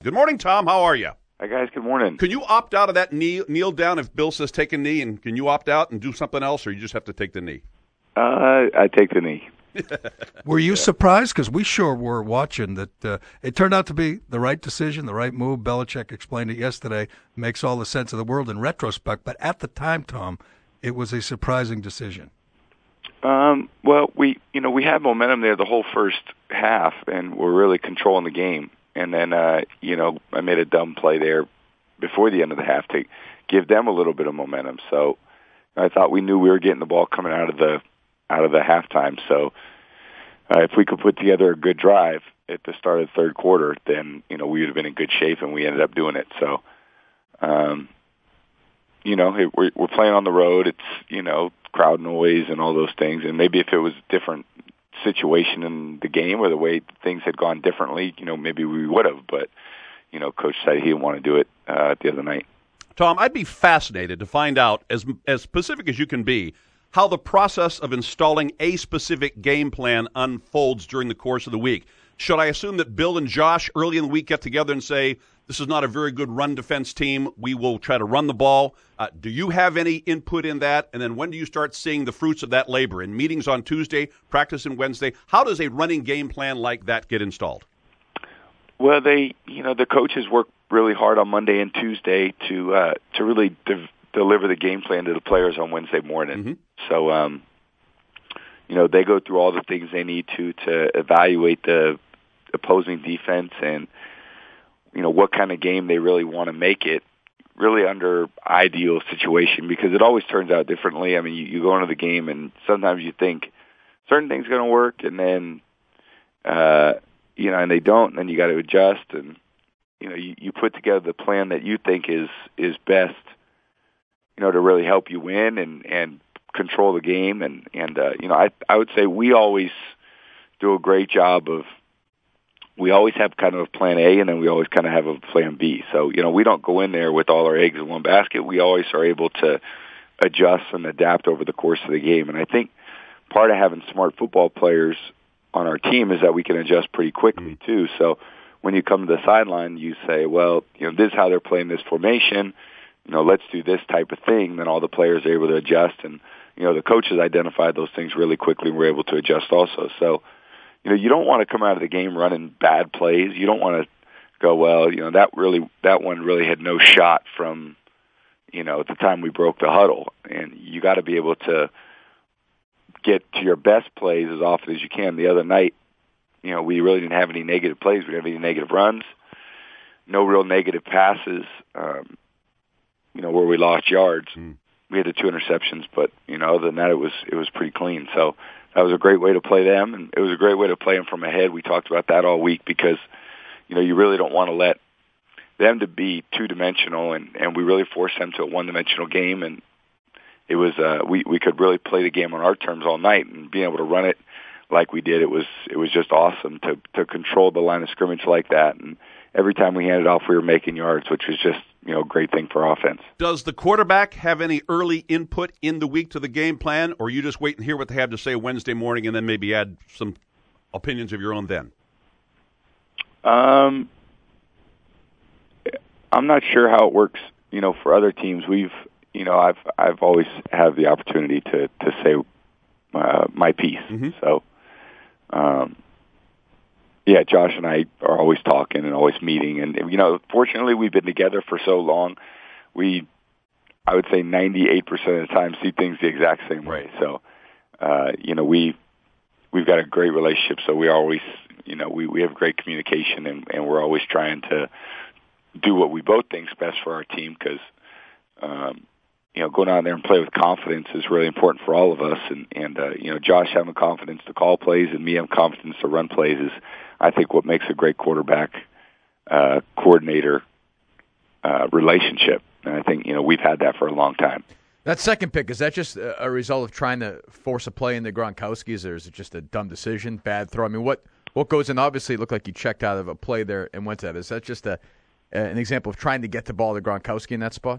Good morning, Tom. How are you? Hi, guys. Good morning. Can you opt out of that kneel down if Bill says take a knee, and can you opt out and do something else, or you just have to take the knee? I take the knee. Were you surprised? Because we sure were watching that. It turned out to be the right decision, the right move. Belichick explained it yesterday. Makes all the sense of the world in retrospect. But at the time, Tom, it was a surprising decision. Well, we had momentum there the whole first half, and we're really controlling the game. And then, I made a dumb play there before the end of the half to give them a little bit of momentum. So I thought we knew we were getting the ball coming out of the halftime. So if we could put together a good drive at the start of the third quarter, then we would have been in good shape, and we ended up doing it. So, we're playing on the road. It's crowd noise and all those things. And maybe if it was a different situation in the game or the way things had gone differently, maybe we would have. But Coach said he didn't want to do it the other night. Tom, I'd be fascinated to find out, as specific as you can be, how the process of installing a specific game plan unfolds during the course of the week. Should I assume that Bill and Josh early in the week get together and say, this is not a very good run defense team, we will try to run the ball? Do you have any input in that? And then when do you start seeing the fruits of that labor? In meetings on Tuesday, practice on Wednesday, how does a running game plan like that get installed? Well, the coaches work really hard on Monday and Tuesday to really deliver the game plan to the players on Wednesday morning. Mm-hmm. So, they go through all the things they need to evaluate the opposing defense and, what kind of game they really want to make it really under ideal situation, because it always turns out differently. I mean, you go into the game and sometimes you think certain things are going to work, and then, and they don't, and then you got to adjust, and, you put together the plan that you think is best, to really help you win and control the game. And I would say we always do a great job of, we always have kind of a plan A, and then we always kind of have a plan B. So, we don't go in there with all our eggs in one basket. We always are able to adjust and adapt over the course of the game. And I think part of having smart football players on our team is that we can adjust pretty quickly too. So when you come to the sideline, you say, well, this is how they're playing this formation. Let's do this type of thing. Then all the players are able to adjust, and the coaches identified those things really quickly and were able to adjust also. So, you don't want to come out of the game running bad plays. You don't want to go, well, that one really had no shot from, at the time we broke the huddle. And you got to be able to get to your best plays as often as you can. The other night, we really didn't have any negative plays. We didn't have any negative runs, no real negative passes, where we lost yards. We had the 2 interceptions, but, other than that, it was pretty clean. So that was a great way to play them, and it was a great way to play them from ahead. We talked about that all week because, you really don't want to let them to be two-dimensional, and we really forced them to a one-dimensional game, and it was we could really play the game on our terms all night, and being able to run it like we did, it was just awesome to control the line of scrimmage like that. And every time we handed off, we were making yards, which was just a great thing for offense. Does the quarterback have any early input in the week to the game plan, or you just wait and hear what they have to say Wednesday morning and then maybe add some opinions of your own then? I'm not sure how it works, for other teams. I've always had the opportunity to say my piece. Mm-hmm. So, Josh and I are always talking and always meeting. And, fortunately, we've been together for so long. I would say 98% of the time, see things the exact same way. So, we've got a great relationship. So we always, we have great communication, and we're always trying to do what we both think is best for our team because, going out there and play with confidence is really important for all of us. And Josh having confidence to call plays and me having confidence to run plays is, I think, what makes a great quarterback coordinator relationship. And I think, we've had that for a long time. That second pick, is that just a result of trying to force a play into Gronkowski's, or is it just a dumb decision, bad throw? I mean, what goes in? Obviously, it looked like you checked out of a play there and went to that. Is that just an example of trying to get the ball to Gronkowski in that spot?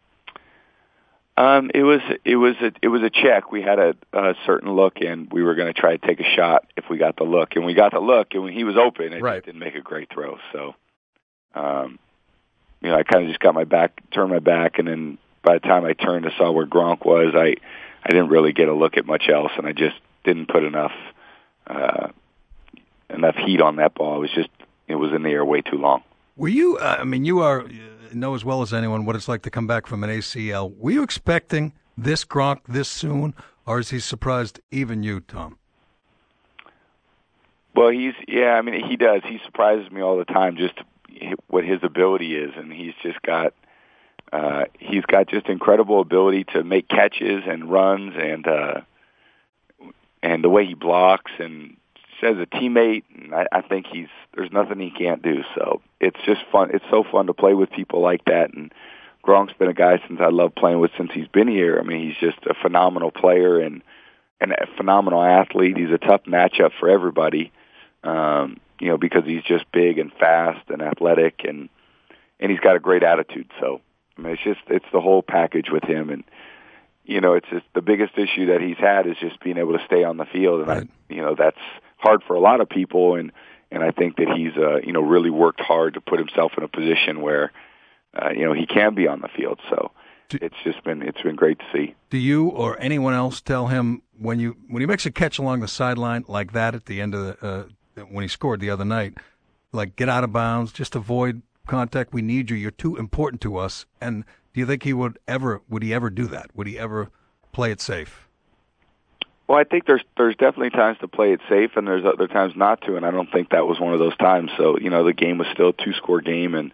It was a check. We had a certain look, and we were going to try to take a shot if we got the look. And we got the look, and when he was open, it just didn't make a great throw. So I kind of just turned my back, and then by the time I turned and saw where Gronk was, I didn't really get a look at much else, and I just didn't put enough heat on that ball. It was in the air way too long. Were you? You know as well as anyone what it's like to come back from an ACL. Were you expecting this Gronk this soon, or is he surprised even you, Tom? Well, he does. He surprises me all the time, just what his ability is, and he's got just incredible ability to make catches and runs, and the way he blocks and as a teammate, and I think there's nothing he can't do. So it's just fun. It's so fun to play with people like that. And Gronk's been a guy I love playing with since he's been here. I mean, he's just a phenomenal player and a phenomenal athlete. He's a tough matchup for everybody, because he's just big and fast and athletic, and he's got a great attitude. So I mean, it's the whole package with him. And it's just the biggest issue that he's had is just being able to stay on the field, and right. That's hard for a lot of people, and I think that he's really worked hard to put himself in a position where he can be on the field. So it's been great to see. Do you or anyone else tell him when he makes a catch along the sideline like that at the end of when he scored the other night, like get out of bounds, just avoid contact. We need you. You're too important to us. And do you think would he ever do that? Would he ever play it safe? Well, I think there's definitely times to play it safe, and there's other times not to, and I don't think that was one of those times. So, the game was still a 2-score game, and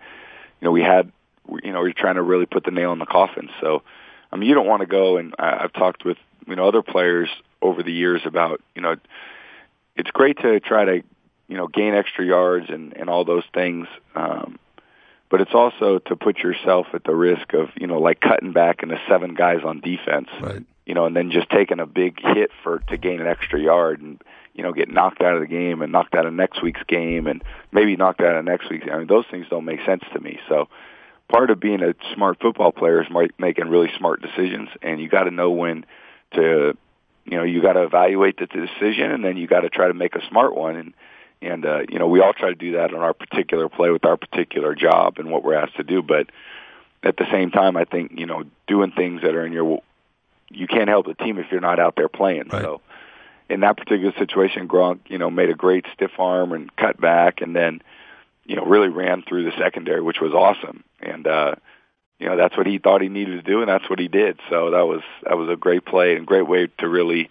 we're trying to really put the nail in the coffin. So, I mean, you don't want to go, and I've talked with other players over the years about it's great to try to gain extra yards and all those things, but it's also to put yourself at the risk of like cutting back into 7 guys on defense. Right. And then just taking a big hit to gain an extra yard and, get knocked out of the game and knocked out of next week's game and maybe knocked out of next week's. I mean, those things don't make sense to me. So part of being a smart football player is making really smart decisions, and you got to know when to, you got to evaluate the decision, and then you got to try to make a smart one. And we all try to do that on our particular play with our particular job and what we're asked to do. But at the same time, I think, doing things that are you can't help the team if you're not out there playing. Right. So in that particular situation, Gronk, made a great stiff arm and cut back, and then, really ran through the secondary, which was awesome. And, that's what he thought he needed to do, and that's what he did. So that was a great play and great way to really,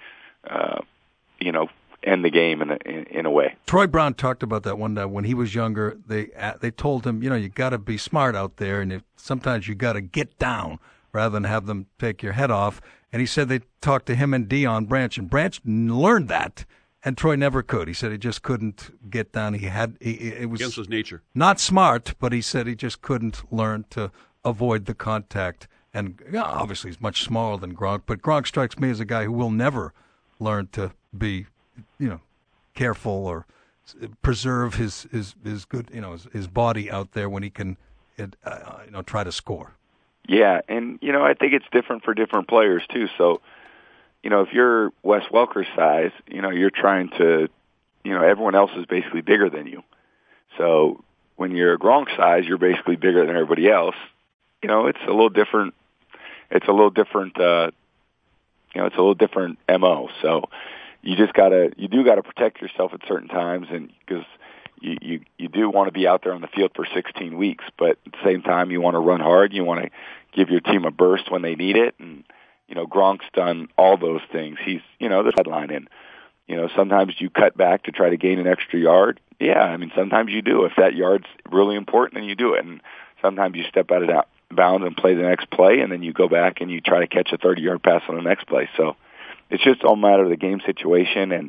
end the game in a way. Troy Brown talked about that one day when he was younger. They told him, you got to be smart out there, and sometimes you got to get down rather than have them take your head off. And he said they talked to him and Deion Branch, and Branch learned that, and Troy never could. He said he just couldn't get down. It was against his nature. Not smart, but he said he just couldn't learn to avoid the contact. And obviously he's much smaller than Gronk, but Gronk strikes me as a guy who will never learn to be, careful or preserve his good, his body out there when he can, try to score. Yeah, and I think it's different for different players too. So, if you're Wes Welker's size, you're trying to, everyone else is basically bigger than you. So when you're Gronk size, you're basically bigger than everybody else. It's a little different. It's a little different. It's a little different MO. So you do gotta protect yourself at certain times, and because you do want to be out there on the field for 16 weeks, but at the same time you want to run hard. You want to give your team a burst when they need it, and Gronk's done all those things. He's the sideline, and sometimes you cut back to try to gain an extra yard. Yeah, I mean sometimes you do if that yard's really important, then you do it, and sometimes you step out of bounds and play the next play, and then you go back and you try to catch a 30-yard pass on the next play. So it's just all a matter of the game situation, and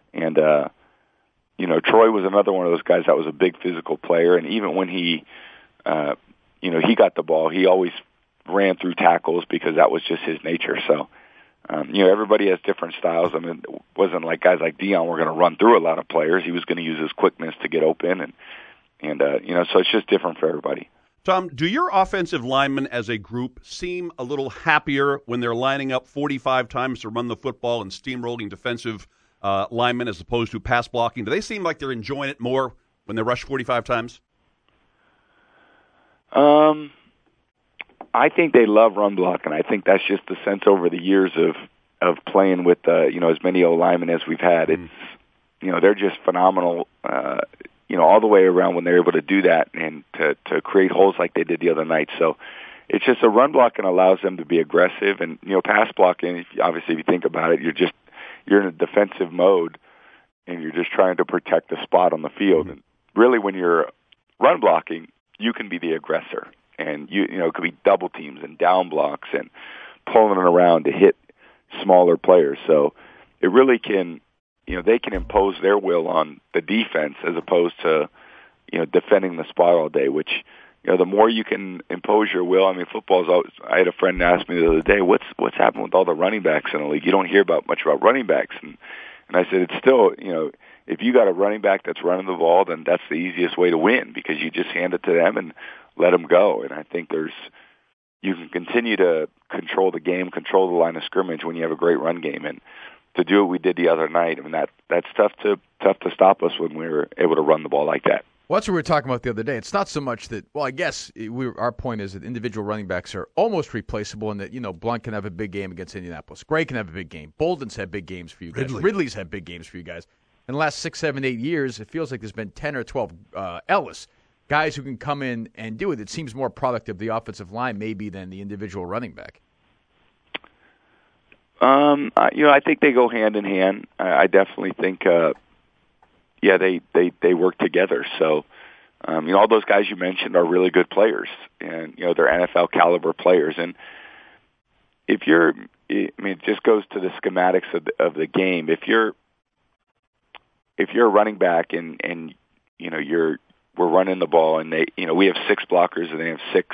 Troy was another one of those guys that was a big physical player, and even when he got the ball, he always ran through tackles because that was just his nature. So, everybody has different styles. I mean, it wasn't like guys like Deion were going to run through a lot of players. He was going to use his quickness to get open, and so it's just different for everybody. Tom, do your offensive linemen as a group seem a little happier when they're lining up 45 times to run the football and steamrolling defensive linemen as opposed to pass blocking? Do they seem like they're enjoying it more when they rush 45 times? I think they love run block, and I think that's just the sense over the years of playing with as many O-linemen as we've had. It's they're just phenomenal. All the way around when they're able to do that and to create holes like they did the other night. So it's just a run block and allows them to be aggressive. And pass blocking, obviously, if you think about it, you're in a defensive mode and you're just trying to protect the spot on the field. And really, when you're run blocking, you can be the aggressor, and it could be double teams and down blocks and pulling it around to hit smaller players. So it really can. They can impose their will on the defense as opposed to, defending the spot all day, which, the more you can impose your will. I mean, football's always, I had a friend ask me the other day, what's happened with all the running backs in the league? You don't hear much about running backs. And I said, it's still, if you got a running back that's running the ball, then that's the easiest way to win because you just hand it to them and let them go. And I think you can continue to control the game, control the line of scrimmage when you have a great run game. And to do what we did the other night, I mean, that's tough to stop us when we were able to run the ball like that. Well, that's what we were talking about the other day. It's not so much that, I guess our point is that individual running backs are almost replaceable in that, Blunt can have a big game against Indianapolis. Gray can have a big game. Bolden's had big games for you guys. Ridley's had big games for you guys. In the last 6, 7, 8 years, it feels like there's been 10 or 12 Ellis, guys who can come in and do it. It seems more product of the offensive line maybe than the individual running back. I think they go hand in hand. I definitely think, they work together. So, all those guys you mentioned are really good players, and they're NFL caliber players. And it just goes to the schematics of the game. If you're a running back and we're running the ball, and we have 6 blockers and they have 6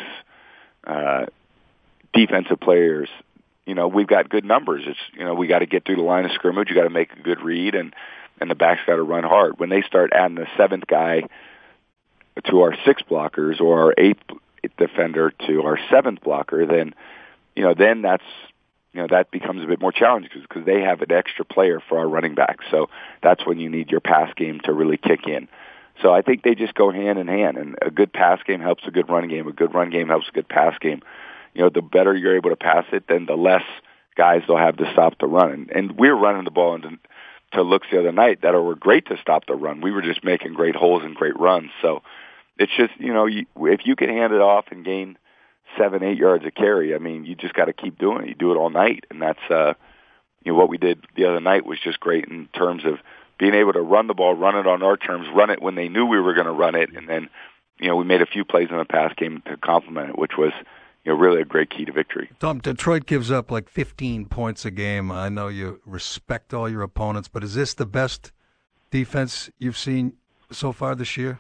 defensive players. We've got good numbers. It's, we got to get through the line of scrimmage. You got to make a good read, and the back's got to run hard. When they start adding the 7th guy to our 6 blockers or our 8th defender to our 7th blocker, then that's, that becomes a bit more challenging because they have an extra player for our running back. So that's when you need your pass game to really kick in. So I think they just go hand in hand, and a good pass game helps a good run game. A good run game helps a good pass game. The better you're able to pass it, then the less guys they'll have to stop the run. And we were running the ball to looks the other night that were great to stop the run. We were just making great holes and great runs. So it's just, if you can hand it off and gain 7, 8 yards a carry, I mean, you just got to keep doing it. You do it all night. And that's, what we did the other night was just great in terms of being able to run the ball, run it on our terms, run it when they knew we were going to run it. And then, we made a few plays in the pass game to complement it, which was, really a great key to victory. Tom, Detroit gives up like 15 points a game. I know you respect all your opponents, but is this the best defense you've seen so far this year?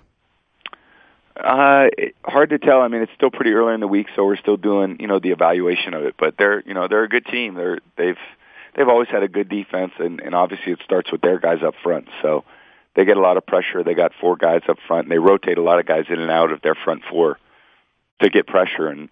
Hard to tell. I mean, it's still pretty early in the week, so we're still doing, the evaluation of it. But they're a good team. They've always had a good defense, and obviously it starts with their guys up front. So they get a lot of pressure. They got 4 guys up front, and they rotate a lot of guys in and out of their front 4. To get pressure, and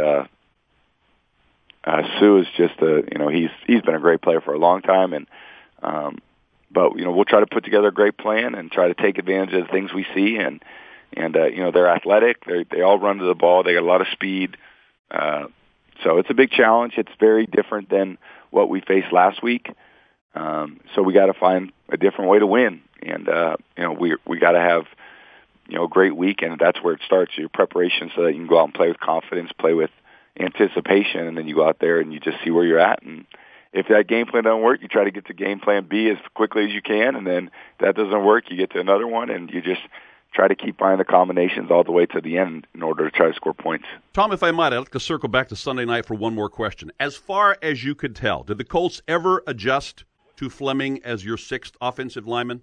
Sue is just he's been a great player for a long time, and but we'll try to put together a great plan and try to take advantage of the things we see, and they're athletic, they all run to the ball, they got a lot of speed, so it's a big challenge. It's very different than what we faced last week, so we got to find a different way to win, and we got to have a great week, and that's where it starts, your preparation, so that you can go out and play with confidence, play with anticipation, and then you go out there and you just see where you're at. And if that game plan doesn't work, you try to get to game plan B as quickly as you can, and then if that doesn't work, you get to another one, and you just try to keep finding the combinations all the way to the end in order to try to score points. Tom, if I might, I'd like to circle back to Sunday night for one more question. As far as you could tell, did the Colts ever adjust to Fleming as your 6th offensive lineman?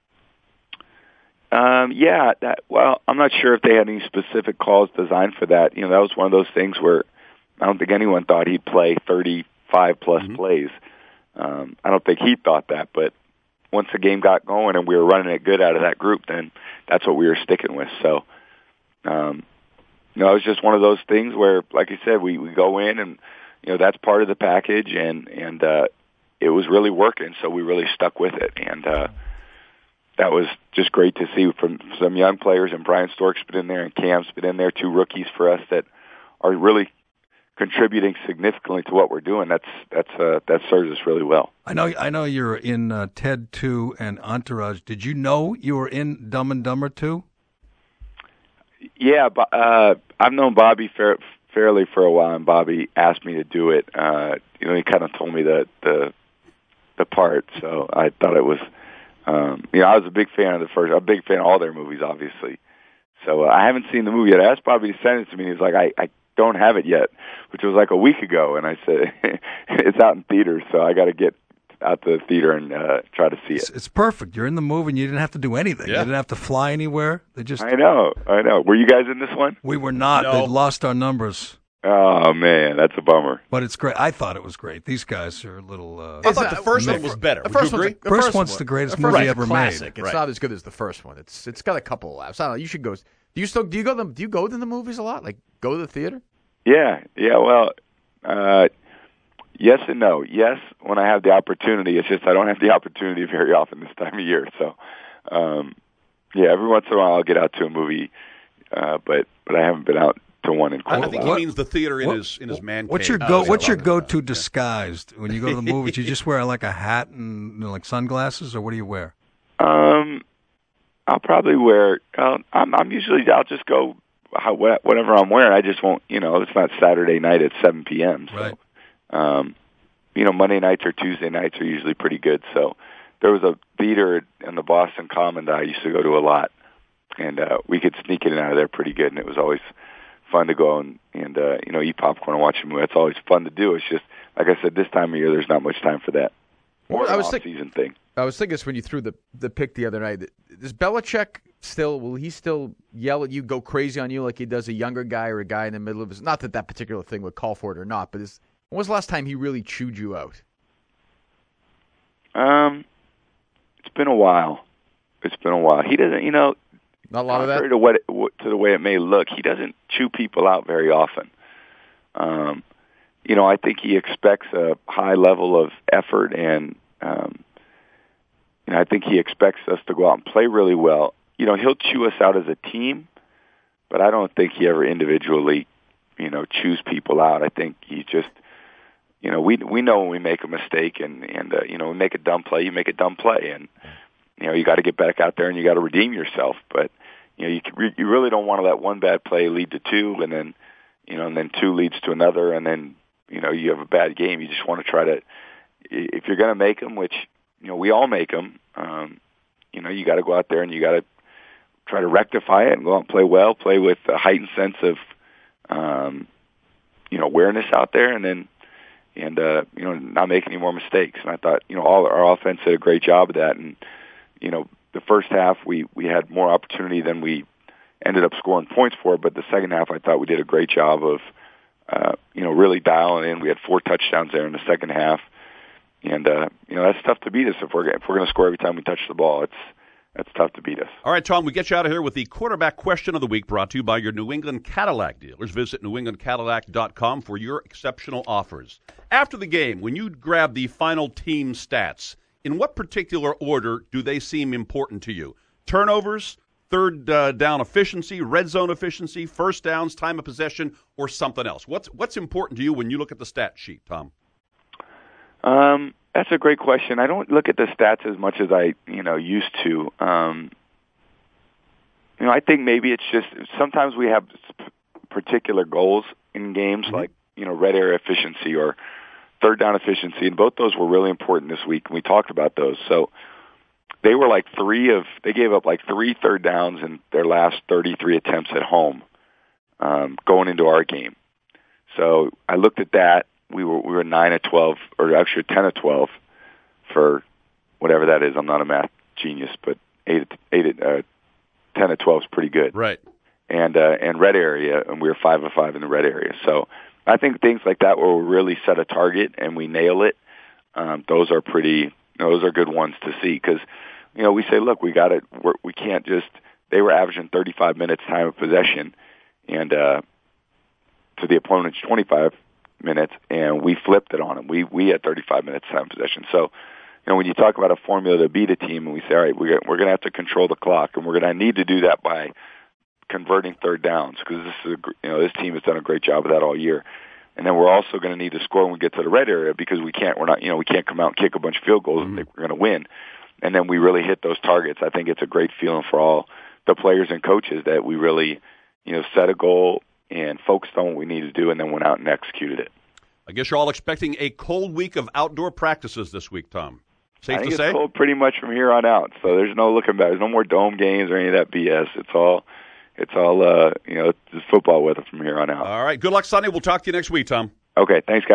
I'm not sure if they had any specific calls designed for that. That was one of those things where I don't think anyone thought he'd play 35-plus plays. I don't think he thought that, but once the game got going and we were running it good out of that group, then that's what we were sticking with. So, it was just one of those things where, like I said, we go in and, that's part of the package, and it was really working, so we really stuck with it. And, that was just great to see from some young players, and Brian Stork's been in there, and Cam's been in there, 2 rookies for us that are really contributing significantly to what we're doing. That serves us really well. I know you're in Ted 2 and Entourage. Did you know you were in Dumb and Dumber 2? Yeah, I've known Bobby fairly for a while, and Bobby asked me to do it. He kind of told me the part, so I thought it was. I was a big fan of I'm a big fan of all their movies, obviously. So I haven't seen the movie yet. I asked Bobby to send it to me, and he's like, I don't have it yet, which was like a week ago. And I said, it's out in theaters, so I got to get out to the theater and try to see it. It's perfect. You're in the movie, and you didn't have to do anything. Yeah. You didn't have to fly anywhere. I know. Were you guys in this one? We were not. No. They lost our numbers. Oh, man, that's a bummer. But it's great. I thought it was great. These guys are a little... I thought the first one was better. Would you agree? First one's the greatest movie ever classic. made. It's not as good as the first one. It's got a couple of laughs. I don't know. You should go. Do you go to the movies a lot? Like go to the theater? Yeah. Well, yes and no. Yes, when I have the opportunity. It's just I don't have the opportunity very often this time of year. So, every once in a while I'll get out to a movie, but I haven't been out to one in quite a while. I think he means the theater in his man What's cave. your go-to disguised when you go to the movies? You just wear like a hat and like sunglasses, or what do you wear? I'll probably wear. I'll just go whatever I'm wearing. I just won't. It's not Saturday night at 7 p.m. So, right. Monday nights or Tuesday nights are usually pretty good. So there was a theater in the Boston Common that I used to go to a lot, and we could sneak in and out of there pretty good, and it was always fun to go and eat popcorn and watch a movie. That's always fun to do. It's just, like I said, this time of year, there's not much time for that. Or an off-season thing. I was thinking this when you threw the pick the other night. Does Belichick will he still yell at you, go crazy on you like he does a younger guy or a guy in the middle of his, not that particular thing would call for it or not, but when was the last time he really chewed you out? It's been a while. He doesn't, not a lot of that? To the way it may look, he doesn't chew people out very often. I think he expects a high level of effort, and I think he expects us to go out and play really well. He'll chew us out as a team, but I don't think he ever individually, chews people out. I think he just, we know when we make a mistake and we make a dumb play, you make a dumb play, and you got to get back out there and you got to redeem yourself. But you really don't want to let one bad play lead to two, and then two leads to another, and then you have a bad game. You just want to try to, if you're going to make them, which we all make them, you got to go out there and you got to try to rectify it and go out and play well, play with a heightened sense of awareness out there, and not make any more mistakes. And I thought all our offense did a great job of that. And the first half we had more opportunity than we ended up scoring points for, but the second half I thought we did a great job of really dialing in. We had 4 touchdowns there in the second half, and that's tough to beat us if we're going to score every time we touch the ball. That's tough to beat us. All right, Tom, we get you out of here with the quarterback question of the week, brought to you by your New England Cadillac dealers. Visit newenglandcadillac.com for your exceptional offers. After the game, when you grab the final team stats, in what particular order do they seem important to you? Turnovers, third down efficiency, red zone efficiency, first downs, time of possession, or something else? What's important to you when you look at the stat sheet, Tom? That's a great question. I don't look at the stats as much as I used to. I think maybe it's just sometimes we have particular goals in games, like red area efficiency or third down efficiency, and both those were really important this week, and we talked about those. So they were they gave up 3 third downs in their last 33 attempts at home going into our game. So I looked at that. We were 9 of 12, or actually 10 of 12 for whatever that is. I'm not a math genius, but 10 of 12 is pretty good. Right. And red area, and we were 5 of 5 in the red area. So I think things like that where we really set a target and we nail it, those are good ones to see, because we say, look, we can't just. They were averaging 35 minutes time of possession, and to the opponent's 25 minutes, and we flipped it on them. We had 35 minutes time of possession. So when you talk about a formula to beat a team, and we say, all right, we're going to have to control the clock, and we're going to need to do that by converting third downs, because this team has done a great job of that all year. And then we're also going to need to score when we get to the red area, because we can't come out and kick a bunch of field goals and think we're going to win. And then we really hit those targets. I think it's a great feeling for all the players and coaches that we really, set a goal and focused on what we needed to do, and then went out and executed it. I guess you're all expecting a cold week of outdoor practices this week, Tom. Safe to say? It's cold pretty much from here on out. So there's no looking back. There's no more dome games or any of that BS. It's all it's football weather from here on out. All right. Good luck Sunday. We'll talk to you next week, Tom. Okay. Thanks, guys.